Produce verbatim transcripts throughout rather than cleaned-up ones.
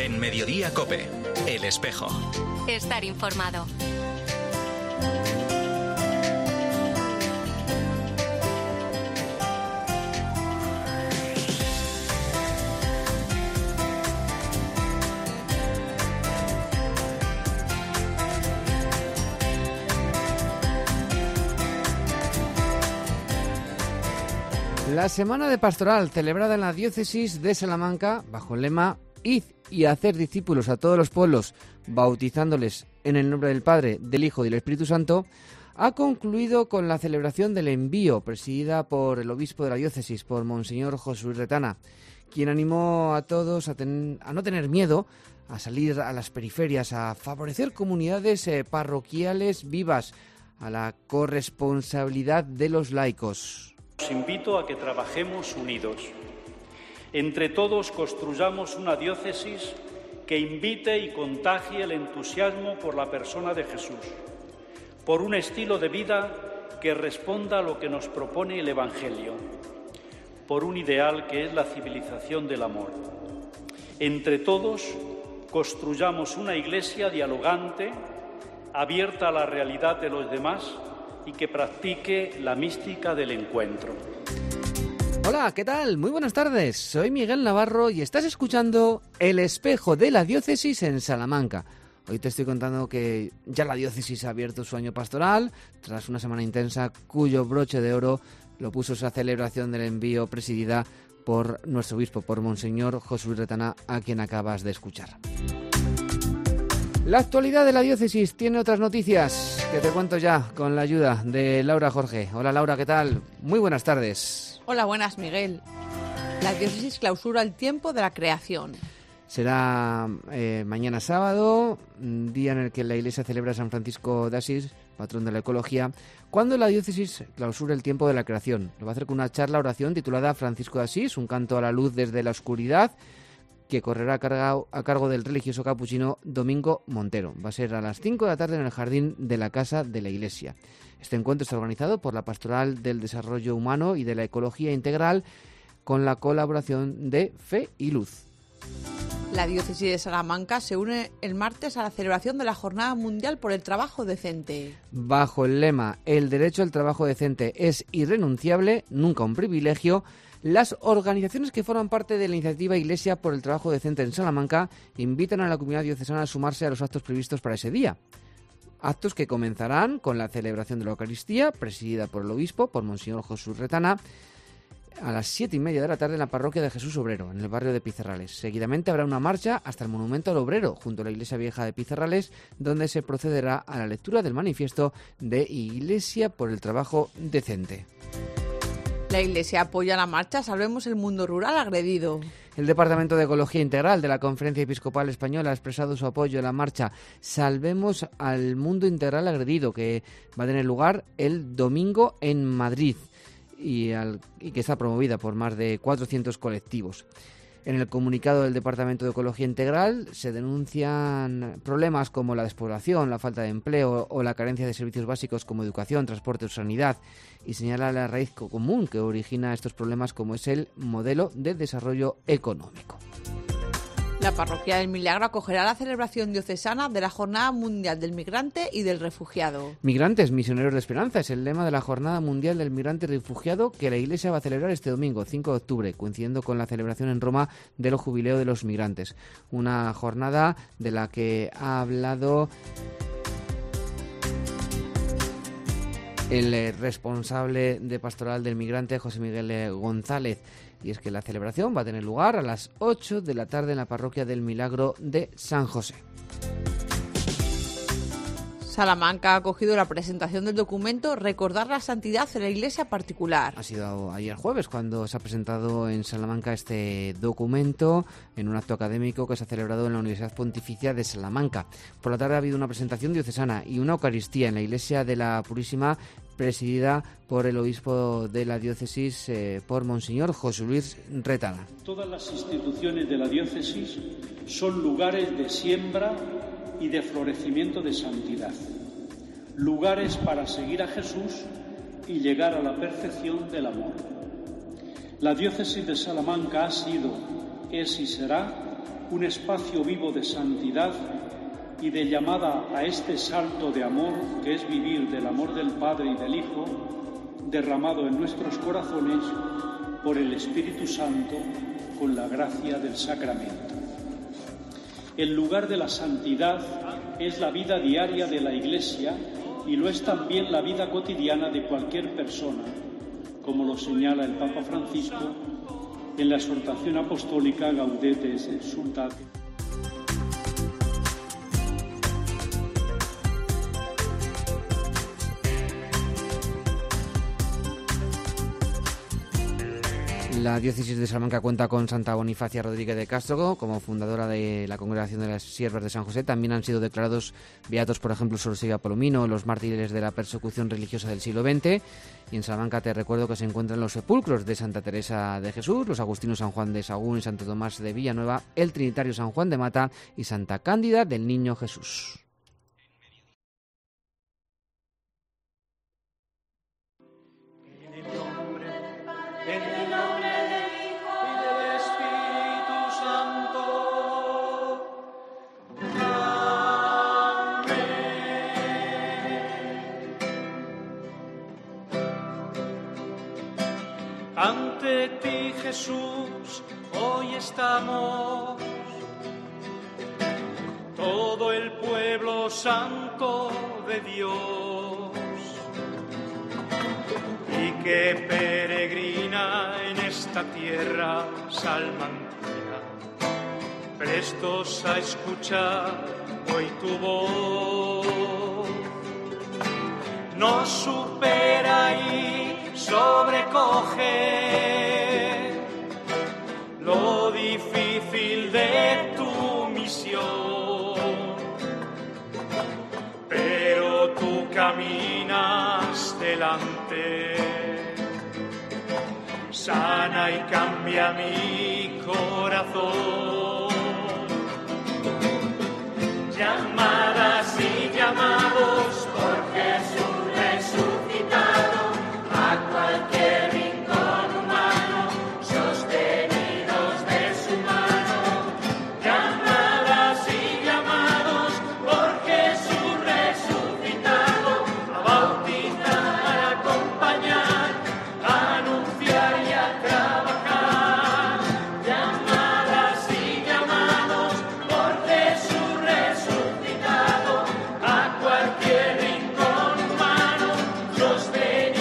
En Mediodía COPE, El Espejo. Estar informado. La Semana de Pastoral, celebrada en la diócesis de Salamanca, bajo el lema Id y hacer discípulos a todos los pueblos, bautizándoles en el nombre del Padre, del Hijo y del Espíritu Santo, ha concluido con la celebración del envío, presidida por el obispo de la diócesis, por Monseñor José Luis Retana, quien animó a todos a, ten, a no tener miedo, a salir a las periferias, a favorecer comunidades eh, parroquiales vivas, a la corresponsabilidad de los laicos. Os invito a que trabajemos unidos. Entre todos construyamos una diócesis que invite y contagie el entusiasmo por la persona de Jesús, por un estilo de vida que responda a lo que nos propone el Evangelio, por un ideal que es la civilización del amor. Entre todos construyamos una iglesia dialogante, abierta a la realidad de los demás y que practique la mística del encuentro. Hola, ¿qué tal? Muy buenas tardes. Soy Miguel Navarro y estás escuchando El Espejo de la Diócesis en Salamanca. Hoy te estoy contando que ya la diócesis ha abierto su año pastoral tras una semana intensa cuyo broche de oro lo puso esa celebración del envío presidida por nuestro obispo, por Monseñor José Luis Retana, a quien acabas de escuchar. La actualidad de la diócesis tiene otras noticias que te cuento ya con la ayuda de Laura Jorge. Hola Laura, ¿qué tal? Muy buenas tardes. Hola, buenas Miguel. La diócesis clausura el tiempo de la creación. Será eh, mañana sábado, día en el que la Iglesia celebra a San Francisco de Asís, patrón de la ecología, cuando la diócesis clausura el tiempo de la creación. Lo va a hacer con una charla oración titulada Francisco de Asís, un canto a la luz desde la oscuridad, que correrá a cargo, a cargo del religioso capuchino Domingo Montero. Va a ser a las cinco de la tarde en el jardín de la Casa de la Iglesia. Este encuentro está organizado por la Pastoral del Desarrollo Humano y de la Ecología Integral, con la colaboración de Fe y Luz. La diócesis de Salamanca se une el martes a la celebración de la Jornada Mundial por el Trabajo Decente. Bajo el lema El derecho al trabajo decente es irrenunciable, nunca un privilegio, las organizaciones que forman parte de la iniciativa Iglesia por el Trabajo Decente en Salamanca invitan a la comunidad diocesana a sumarse a los actos previstos para ese día. Actos que comenzarán con la celebración de la Eucaristía, presidida por el obispo, por Monseñor Jesús Retana, a las siete y media de la tarde en la parroquia de Jesús Obrero, en el barrio de Pizarrales. Seguidamente habrá una marcha hasta el Monumento al Obrero, junto a la Iglesia Vieja de Pizarrales, donde se procederá a la lectura del manifiesto de Iglesia por el Trabajo Decente. La Iglesia apoya la marcha Salvemos el Mundo Rural Agredido. El Departamento de Ecología Integral de la Conferencia Episcopal Española ha expresado su apoyo a la marcha Salvemos al Mundo Integral Agredido, que va a tener lugar el domingo en Madrid y, al, y que está promovida por más de cuatrocientos colectivos. En el comunicado del Departamento de Ecología Integral se denuncian problemas como la despoblación, la falta de empleo o la carencia de servicios básicos como educación, transporte o sanidad, y señala la raíz común que origina estos problemas, como es el modelo de desarrollo económico. La Parroquia del Milagro acogerá la celebración diocesana de la Jornada Mundial del Migrante y del Refugiado. Migrantes, misioneros de esperanza, es el lema de la Jornada Mundial del Migrante y Refugiado que la Iglesia va a celebrar este domingo, cinco de octubre, coincidiendo con la celebración en Roma del Jubileo de los Migrantes. Una jornada de la que ha hablado el responsable de Pastoral del Migrante, José Miguel González. Y es que la celebración va a tener lugar a las ocho de la tarde en la Parroquia del Milagro de San José. Salamanca ha acogido la presentación del documento Recordar la Santidad en la Iglesia Particular. Ha sido ayer jueves cuando se ha presentado en Salamanca este documento en un acto académico que se ha celebrado en la Universidad Pontificia de Salamanca. Por la tarde ha habido una presentación diocesana y una Eucaristía en la Iglesia de la Purísima, presidida por el obispo de la diócesis, eh, por Monseñor José Luis Retana. Todas las instituciones de la diócesis son lugares de siembra y de florecimiento de santidad, lugares para seguir a Jesús y llegar a la perfección del amor. La diócesis de Salamanca ha sido, es y será un espacio vivo de santidad y de llamada a este salto de amor que es vivir del amor del Padre y del Hijo derramado en nuestros corazones por el Espíritu Santo con la gracia del sacramento. El lugar de la santidad es la vida diaria de la Iglesia y lo es también la vida cotidiana de cualquier persona, como lo señala el Papa Francisco en la exhortación apostólica Gaudete et Exsultate. La diócesis de Salamanca cuenta con Santa Bonifacia Rodríguez de Castro como fundadora de la Congregación de las Siervas de San José. También han sido declarados beatos, por ejemplo, Sorosigua Palomino, los mártires de la persecución religiosa del siglo veinte. Y en Salamanca te recuerdo que se encuentran los sepulcros de Santa Teresa de Jesús, los agustinos San Juan de Sagún y Santo Tomás de Villanueva, el trinitario San Juan de Mata y Santa Cándida del Niño Jesús. Ante ti, Jesús, hoy estamos, todo el pueblo santo de Dios, y que peregrina en esta tierra salmantina, prestos a escuchar hoy tu voz, nos supera y sobrecoge lo difícil de tu misión, pero tú caminas delante, sana y cambia mi corazón. Llamadas y llamados por Jesús resucitado, a cualquier rincón humano, sostenidos de su mano. Llamadas y llamados por Jesús resucitado, a bautizar, a acompañar, a anunciar y a trabajar. Llamadas y llamados por Jesús resucitado, a cualquier rincón humano, sostenidos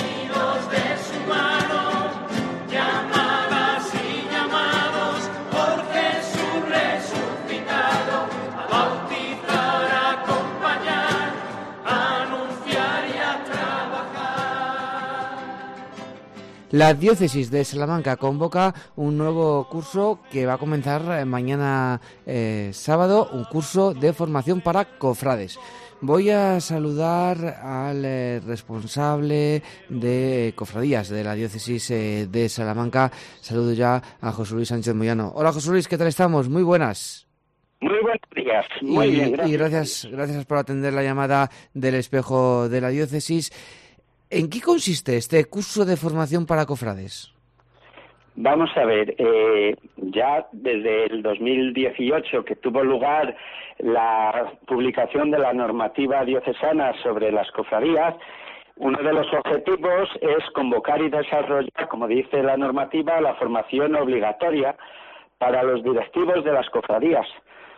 La diócesis de Salamanca convoca un nuevo curso que va a comenzar mañana eh, sábado, un curso de formación para cofrades. Voy a saludar al eh, responsable de cofradías de la diócesis eh, de Salamanca. Saludo ya a José Luis Sánchez Moyano. Hola José Luis, ¿qué tal estamos? Muy buenas. Muy buenos días. Muy y, bien, gracias. Y gracias, gracias por atender la llamada del espejo de la diócesis. ¿En qué consiste este curso de formación para cofrades? Vamos a ver, eh, ya desde el dos mil dieciocho que tuvo lugar la publicación de la normativa diocesana sobre las cofradías, uno de los objetivos es convocar y desarrollar, como dice la normativa, la formación obligatoria para los directivos de las cofradías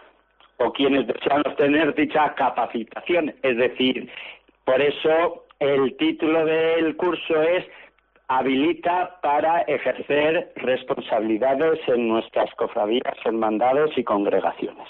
o quienes desean obtener dicha capacitación. Es decir, por eso el título del curso es habilita para ejercer responsabilidades en nuestras cofradías, hermandades y congregaciones.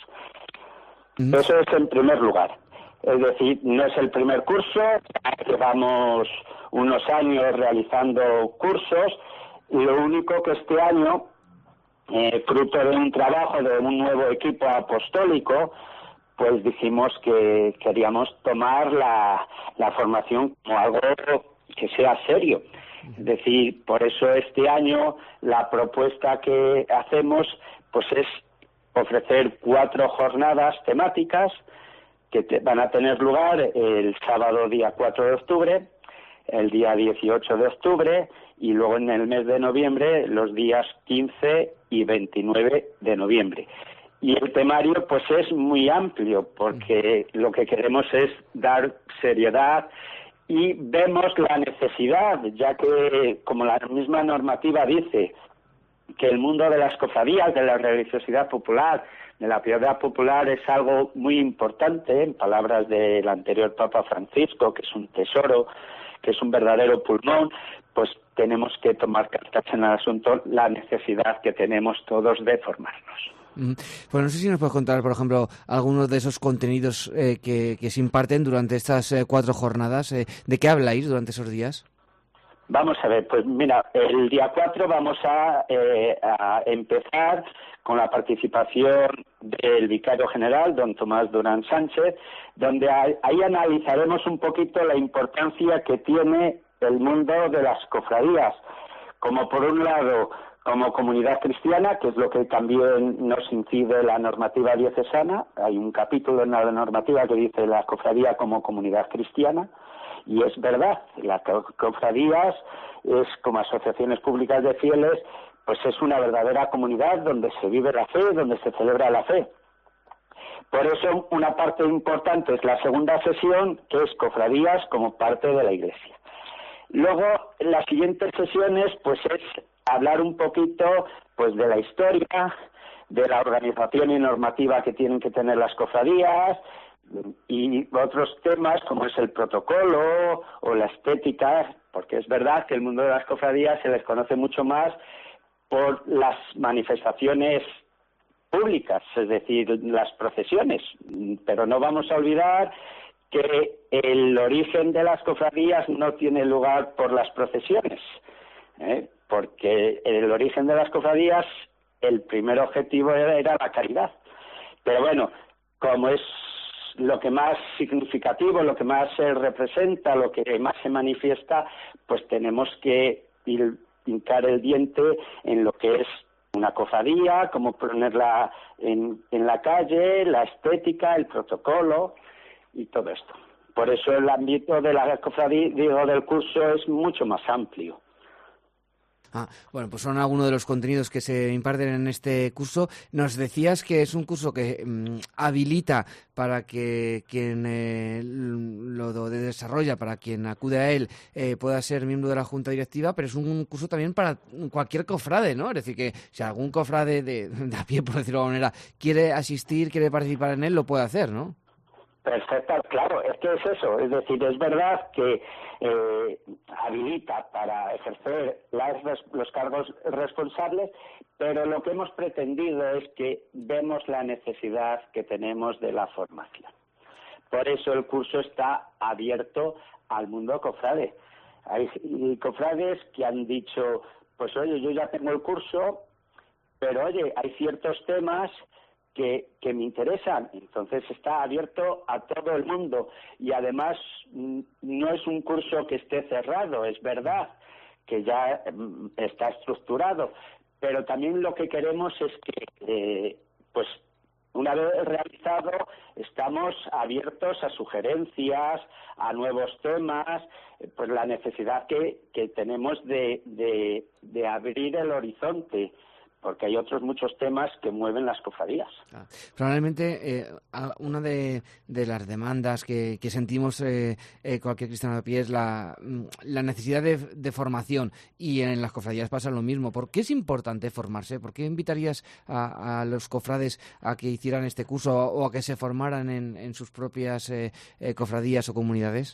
Mm. Eso es en primer lugar. Es decir, no es el primer curso, llevamos unos años realizando cursos y lo único que este año, eh, fruto de un trabajo de un nuevo equipo apostólico, pues dijimos que queríamos tomar la, la formación como algo que sea serio. Es decir, por eso este año la propuesta que hacemos pues es ofrecer cuatro jornadas temáticas que te, van a tener lugar el sábado día cuatro de octubre, el día dieciocho de octubre y luego en el mes de noviembre los días quince y veintinueve de noviembre. Y el temario pues es muy amplio, porque lo que queremos es dar seriedad y vemos la necesidad, ya que, como la misma normativa dice, que el mundo de las cofradías, de la religiosidad popular, de la piedad popular es algo muy importante, en palabras del anterior Papa Francisco, que es un tesoro, que es un verdadero pulmón, pues tenemos que tomar cartas en el asunto, la necesidad que tenemos todos de formarnos. Pues no sé si nos puedes contar, por ejemplo, algunos de esos contenidos eh, que, que se imparten durante estas eh, cuatro jornadas. Eh, ¿De qué habláis durante esos días? Vamos a ver, pues mira, el día cuatro vamos a, eh, a empezar con la participación del vicario general, don Tomás Durán Sánchez, donde ahí, ahí analizaremos un poquito la importancia que tiene el mundo de las cofradías, como por un lado como comunidad cristiana, que es lo que también nos incide la normativa diocesana. Hay un capítulo en la normativa que dice la cofradía como comunidad cristiana, y es verdad, las cofradías es como asociaciones públicas de fieles, pues es una verdadera comunidad donde se vive la fe, donde se celebra la fe. Por eso una parte importante es la segunda sesión, que es cofradías como parte de la Iglesia. Luego, las siguientes sesiones, pues es hablar un poquito pues de la historia, de la organización y normativa que tienen que tener las cofradías, y otros temas como es el protocolo o la estética, porque es verdad que el mundo de las cofradías se les conoce mucho más por las manifestaciones públicas, es decir, las procesiones, pero no vamos a olvidar que el origen de las cofradías no tiene lugar por las procesiones, ¿eh? porque el origen de las cofradías, el primer objetivo era, era la caridad. Pero bueno, como es lo que más significativo, lo que más se representa, lo que más se manifiesta, pues tenemos que ir, hincar el diente en lo que es una cofradía, cómo ponerla en, en la calle, la estética, el protocolo y todo esto. Por eso el ámbito de la cofradía, digo, del curso es mucho más amplio. Ah, bueno, pues son algunos de los contenidos que se imparten en este curso. Nos decías que es un curso que mmm, habilita para que quien eh, lo desarrolla, para quien acude a él, eh, pueda ser miembro de la Junta Directiva, pero es un curso también para cualquier cofrade, ¿no? Es decir, que si algún cofrade de, de a pie, por decirlo de alguna manera, quiere asistir, quiere participar en él, lo puede hacer, ¿no? Perfecto, claro, es que es eso, es decir, es verdad que eh, habilita para ejercer las, los cargos responsables, pero lo que hemos pretendido es que vemos la necesidad que tenemos de la formación. Por eso el curso está abierto al mundo cofrade. Hay cofrades que han dicho, pues oye, yo ya tengo el curso, pero oye, hay ciertos temas Que, que me interesan, entonces está abierto a todo el mundo y además no es un curso que esté cerrado, es verdad que ya está estructurado, pero también lo que queremos es que eh, pues una vez realizado estamos abiertos a sugerencias, a nuevos temas, pues la necesidad que, que tenemos de, de, de abrir el horizonte, porque hay otros muchos temas que mueven las cofradías. Ah, probablemente eh, una de, de las demandas que, que sentimos eh, eh, cualquier cristiano de pie es la, la necesidad de, de formación, y en las cofradías pasa lo mismo. ¿Por qué es importante formarse? ¿Por qué invitarías a, a los cofrades a que hicieran este curso o a que se formaran en, en sus propias eh, eh, cofradías o comunidades?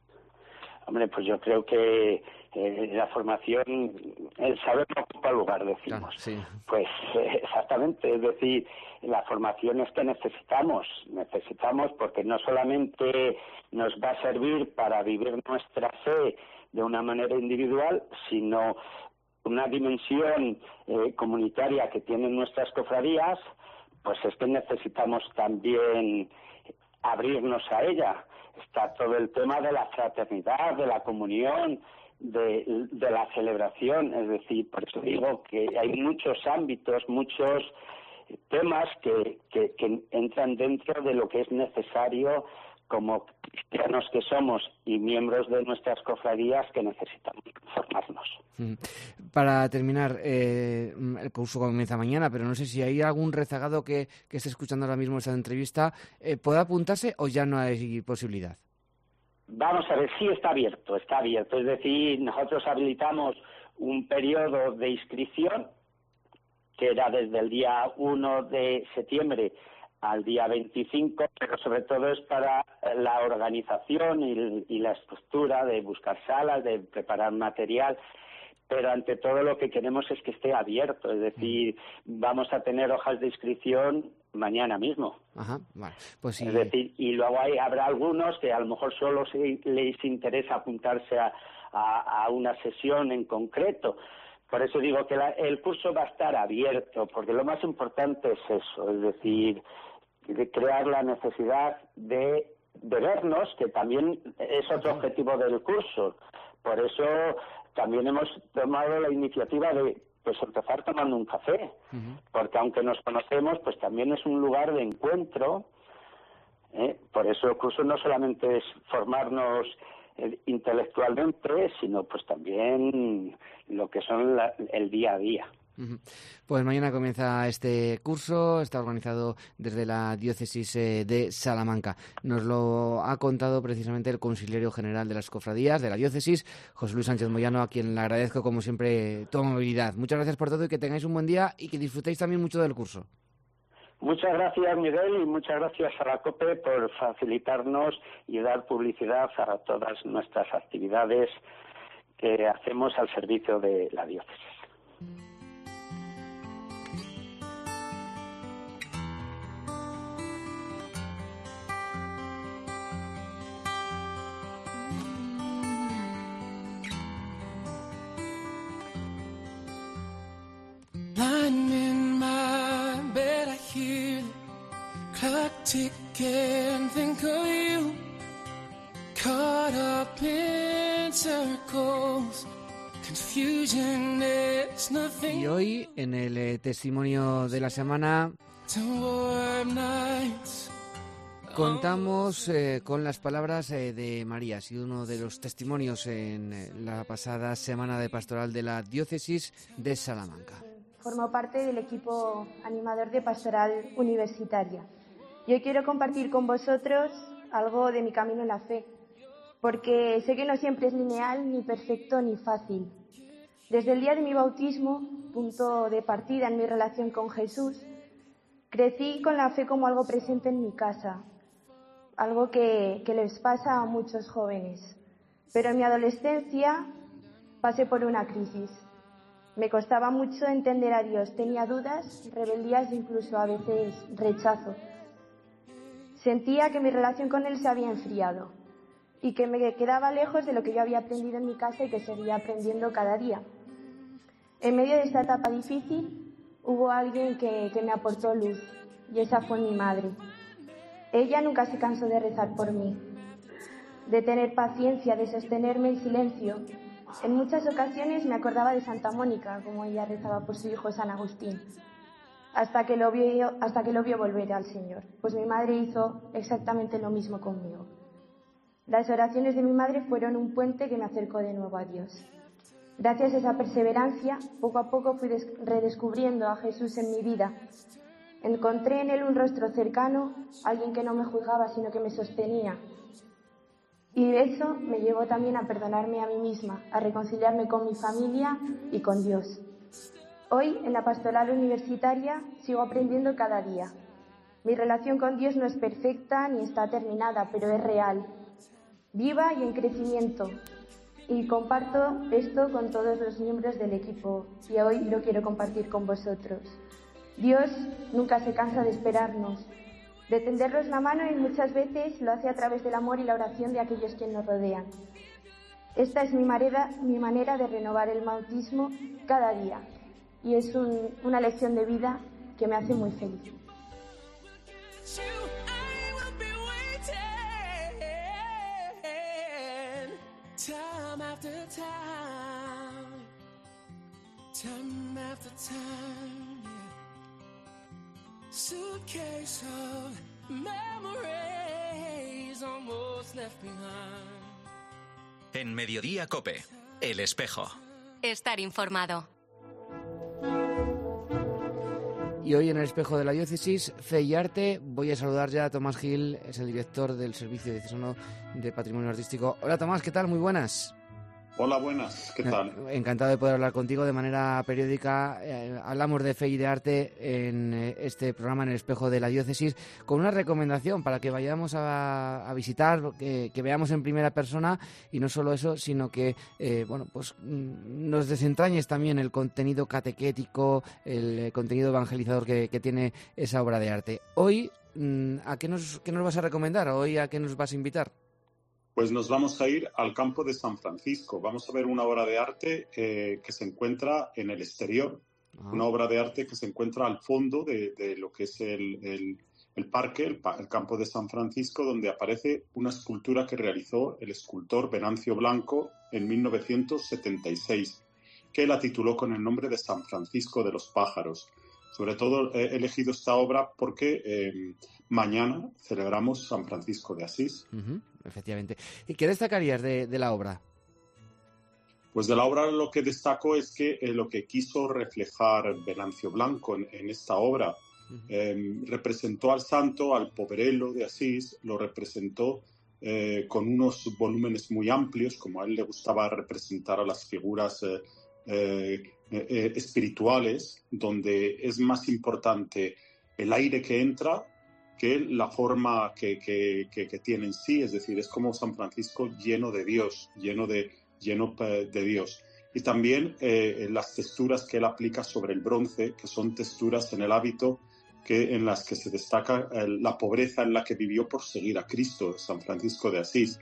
Hombre, pues yo creo que eh, la formación, el saber no ocupa lugar, decimos. Claro, sí. Pues eh, exactamente, es decir, la formación es que necesitamos, necesitamos porque no solamente nos va a servir para vivir nuestra fe de una manera individual, sino una dimensión eh, comunitaria que tienen nuestras cofradías, pues es que necesitamos también abrirnos a ella. Está todo el tema de la fraternidad, de la comunión, de, de la celebración, es decir, por eso digo que hay muchos ámbitos, muchos temas que, que, que entran dentro de lo que es necesario como cristianos que somos y miembros de nuestras cofradías, que necesitamos formarnos. Para terminar, eh, el curso comienza mañana, pero no sé si hay algún rezagado que, que esté escuchando ahora mismo esta entrevista, eh, ¿puede apuntarse o ya no hay posibilidad? Vamos a ver, sí está abierto, está abierto. Es decir, nosotros habilitamos un periodo de inscripción que era desde el día uno de septiembre al día veinticinco, pero sobre todo es para la organización y, y la estructura de buscar salas, de preparar material, pero ante todo lo que queremos es que esté abierto, es decir, vamos a tener hojas de inscripción mañana mismo. Ajá, vale. Pues sí. Es decir, y luego hay, habrá algunos que a lo mejor solo se, les interesa apuntarse a, a, a una sesión en concreto. Por eso digo que la, el curso va a estar abierto, porque lo más importante es eso, es decir, de crear la necesidad de, de vernos, que también es otro objetivo del curso. Por eso también hemos tomado la iniciativa de pues empezar tomando un café, uh-huh. porque aunque nos conocemos, pues también es un lugar de encuentro. ¿eh? Por eso el curso no solamente es formarnos intelectualmente, sino pues también lo que son la, el día a día. Pues mañana comienza este curso, está organizado desde la Diócesis de Salamanca. Nos lo ha contado precisamente el Consiliario General de las Cofradías de la Diócesis, José Luis Sánchez Moyano, a quien le agradezco como siempre tu amabilidad. Muchas gracias por todo y que tengáis un buen día y que disfrutéis también mucho del curso. Muchas gracias, Miguel, y muchas gracias a la COPE por facilitarnos y dar publicidad a todas nuestras actividades que hacemos al servicio de la diócesis. Lying in my bed, I hear the clock tick and think of you, caught up in circles, confusion is nothing. Y hoy, en el eh, testimonio de la semana, contamos eh, con las palabras eh, de María. Ha sido uno de los testimonios en eh, la pasada semana de pastoral de la Diócesis de Salamanca. Formo parte del equipo animador de pastoral universitaria. Y hoy quiero compartir con vosotros algo de mi camino en la fe, porque sé que no siempre es lineal, ni perfecto, ni fácil. Desde el día de mi bautismo, punto de partida en mi relación con Jesús, crecí con la fe como algo presente en mi casa, algo que, que les pasa a muchos jóvenes. Pero en mi adolescencia pasé por una crisis. Me costaba mucho entender a Dios, tenía dudas, rebeldías e incluso a veces rechazo. Sentía que mi relación con Él se había enfriado y que me quedaba lejos de lo que yo había aprendido en mi casa y que seguía aprendiendo cada día. En medio de esta etapa difícil hubo alguien que, que me aportó luz y esa fue mi madre. Ella nunca se cansó de rezar por mí, de tener paciencia, de sostenerme en silencio. En muchas ocasiones me acordaba de Santa Mónica, como ella rezaba por su hijo San Agustín, hasta que lo vio, hasta que lo vio volver al Señor. Pues mi madre hizo exactamente lo mismo conmigo. Las oraciones de mi madre fueron un puente que me acercó de nuevo a Dios. Gracias a esa perseverancia, poco a poco fui redescubriendo a Jesús en mi vida. Encontré en Él un rostro cercano, alguien que no me juzgaba, sino que me sostenía. Y eso me llevó también a perdonarme a mí misma, a reconciliarme con mi familia y con Dios. Hoy, en la pastoral universitaria, sigo aprendiendo cada día. Mi relación con Dios no es perfecta ni está terminada, pero es real, viva y en crecimiento. Y comparto esto con todos los miembros del equipo y hoy lo quiero compartir con vosotros. Dios nunca se cansa de esperarnos, de tendernos la mano y muchas veces lo hace a través del amor y la oración de aquellos que nos rodean. Esta es mi manera, mi manera de renovar el bautismo cada día y es un, una lección de vida que me hace muy feliz. Time after time, time after time, yeah. Suitcase of memories he's almost left behind. En Mediodía COPE, El Espejo. Estar informado. Y hoy en el Espejo de la Diócesis, Fe y Arte, voy a saludar ya a Tomás Gil, es el director del Servicio Diocesano de Patrimonio Artístico. Hola Tomás, ¿qué tal? Muy buenas. Hola, buenas, ¿qué tal? Encantado de poder hablar contigo de manera periódica. Eh, hablamos de fe y de arte en eh, este programa, en el Espejo de la Diócesis, con una recomendación para que vayamos a, a visitar, que, que veamos en primera persona, y no solo eso, sino que eh, bueno, pues nos desentrañes también el contenido catequético, el eh, contenido evangelizador que, que tiene esa obra de arte. Hoy, ¿a qué nos, qué nos vas a recomendar? ¿Hoy a qué nos vas a invitar? Pues nos vamos a ir al campo de San Francisco. Vamos a ver una obra de arte eh, que se encuentra en el exterior. Ah. Una obra de arte que se encuentra al fondo de, de lo que es el, el, el parque, el, el campo de San Francisco, donde aparece una escultura que realizó el escultor Venancio Blanco en mil novecientos setenta y seis, que la tituló con el nombre de San Francisco de los Pájaros. Sobre todo he elegido esta obra porque eh, mañana celebramos San Francisco de Asís. Uh-huh, efectivamente. ¿Y qué destacarías de, de la obra? Pues de la obra lo que destaco es que eh, lo que quiso reflejar Venancio Blanco en, en esta obra, uh-huh. eh, representó al santo, al poverello de Asís, lo representó eh, con unos volúmenes muy amplios, como a él le gustaba representar a las figuras eh, eh, eh, espirituales, donde es más importante el aire que entra que la forma que, que, que, que tiene en sí. Es decir, es como San Francisco lleno de Dios, lleno de, lleno de Dios. Y también eh, las texturas que él aplica sobre el bronce, que son texturas en el hábito que, en las que se destaca eh, la pobreza en la que vivió por seguir a Cristo, San Francisco de Asís.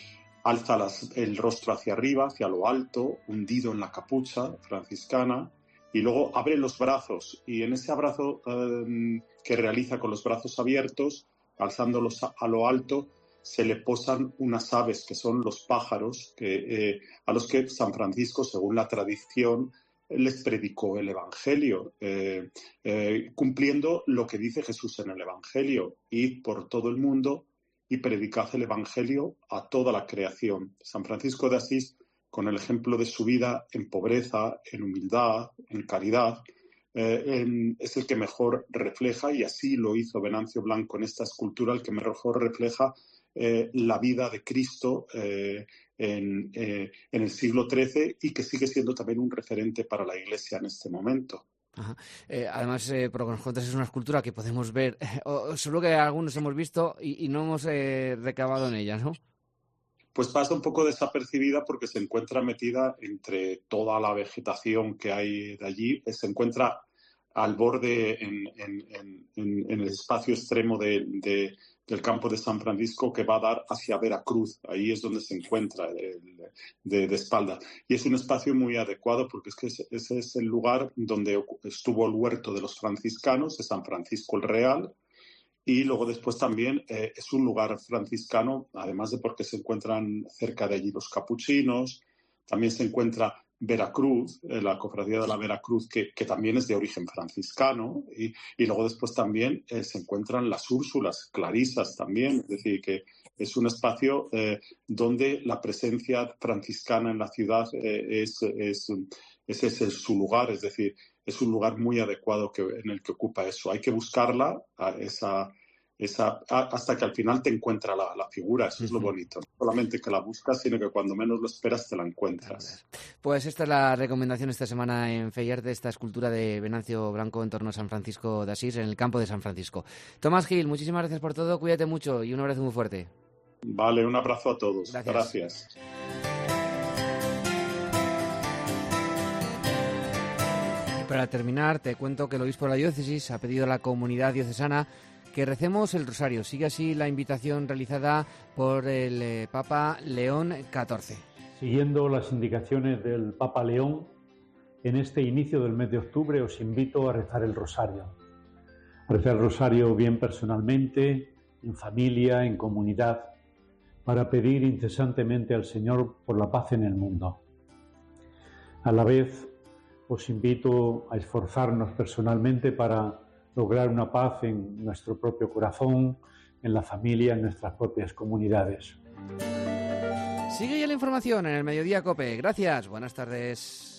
Alza las, el rostro hacia arriba, hacia lo alto, hundido en la capucha franciscana, y luego abre los brazos, y en ese abrazo eh, que realiza con los brazos abiertos, alzándolos a, a lo alto, se le posan unas aves, que son los pájaros, que, eh, a los que San Francisco, según la tradición, les predicó el Evangelio, eh, eh, cumpliendo lo que dice Jesús en el Evangelio: id por todo el mundo y predicad el Evangelio a toda la creación. San Francisco de Asís, con el ejemplo de su vida en pobreza, en humildad, en caridad, eh, en, es el que mejor refleja, y así lo hizo Venancio Blanco en esta escultura, el que mejor refleja eh, la vida de Cristo eh, en, eh, en el siglo trece, y que sigue siendo también un referente para la Iglesia en este momento. Ajá. Eh, además, eh, por lo que nos cuentas, es una escultura que podemos ver, eh, o, solo que algunos hemos visto y, y no hemos eh, recabado en ella, ¿no? Pues pasa un poco desapercibida porque se encuentra metida entre toda la vegetación que hay de allí. Se encuentra al borde, en, en, en, en el espacio extremo de, de, del campo de San Francisco, que va a dar hacia Veracruz. Ahí es donde se encuentra de, de, de espalda. Y es un espacio muy adecuado porque es que ese, ese es el lugar donde estuvo el huerto de los franciscanos, de San Francisco el Real. Y luego después también eh, es un lugar franciscano, además de porque se encuentran cerca de allí los capuchinos. También se encuentra Veracruz, eh, la cofradía de la Veracruz, que, que también es de origen franciscano. Y, y luego después también eh, se encuentran las Úrsulas, clarisas también. Es decir, que es un espacio eh, donde la presencia franciscana en la ciudad eh, es, es, ese es su lugar. Es decir, es un lugar muy adecuado que, en el que ocupa eso. Hay que buscarla, a esa, esa, a, hasta que al final te encuentra la, la figura. Eso uh-huh. es lo bonito. No solamente que la buscas, sino que cuando menos lo esperas te la encuentras. Pues esta es la recomendación esta semana en Fe y Arte, esta escultura de Venancio Blanco en torno a San Francisco de Asís, en el campo de San Francisco. Tomás Gil, muchísimas gracias por todo. Cuídate mucho y un abrazo muy fuerte. Vale, un abrazo a todos. Gracias. Gracias. Para terminar, te cuento que el obispo de la diócesis ha pedido a la comunidad diocesana que recemos el rosario. Sigue así la invitación realizada por el eh, Papa León catorce. Siguiendo las indicaciones del Papa León, en este inicio del mes de octubre os invito a rezar el rosario. A rezar el rosario bien personalmente, en familia, en comunidad, para pedir incesantemente al Señor por la paz en el mundo. A la vez, os invito a esforzarnos personalmente para lograr una paz en nuestro propio corazón, en la familia, en nuestras propias comunidades. Sigue ya la información en el Mediodía COPE. Gracias, buenas tardes.